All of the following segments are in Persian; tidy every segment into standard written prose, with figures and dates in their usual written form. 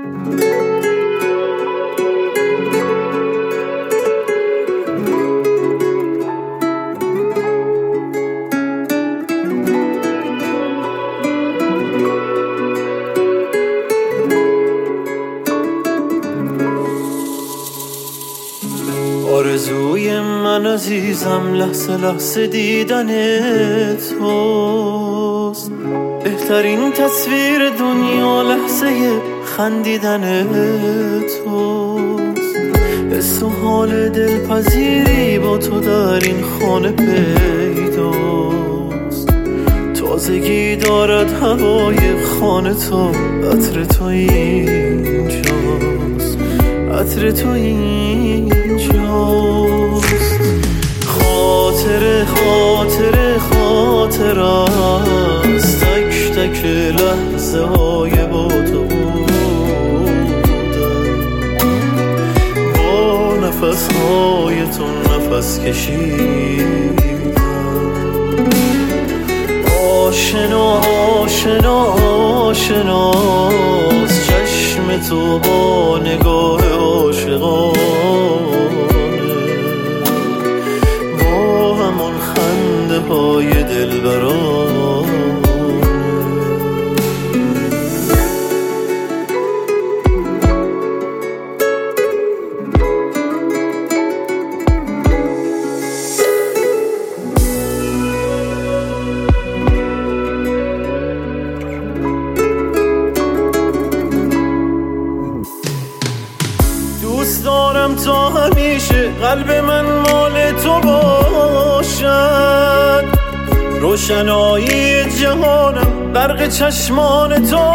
آرزوی من عزیزم لحظه لحظه دیدن توست، بهترین تصویر دنیا لحظه خندیدن توست. حس و حال دلپذیری با تو در این خانه پیداست، تازگی دارد هوای خانه تو، عطر تو اینجاست، عطر تو اینجاست. خاطر خاطر خاطر است، تک تک لحظه های با تو بودم، با نفس های تو نفس کشیدم. آشنا آشنا آشناست چشم تو با نگاه عاشقانه، با همون خنده های دلبرانه. دوست دارم تا همیشه قلب من مال تو باشد، روشنایی جهانم برق چشمان تو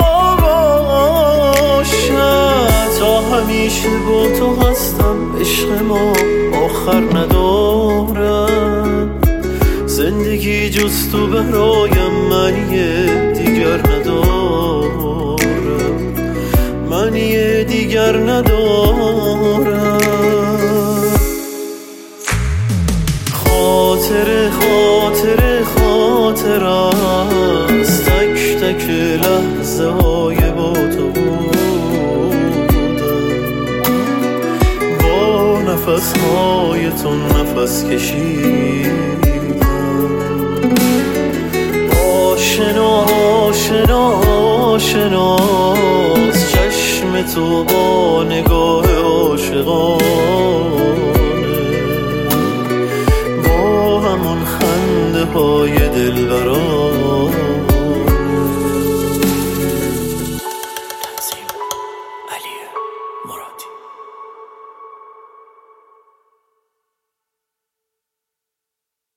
باشد. تا همیشه با تو هستم، عشق ما آخر ندارم، زندگی جز تو برایم معنی دیگر ندارم، معنی دیگر ندارم. خاطر خاطر خاطر است، تک تک لحظه های با تو بودم، با نفس های تو نفس کشیدم. آشنا آشنا آشناست چشم تو با نگاه عاشقانه، با همون خنده های دلبرانه. تنظیم علی مراد.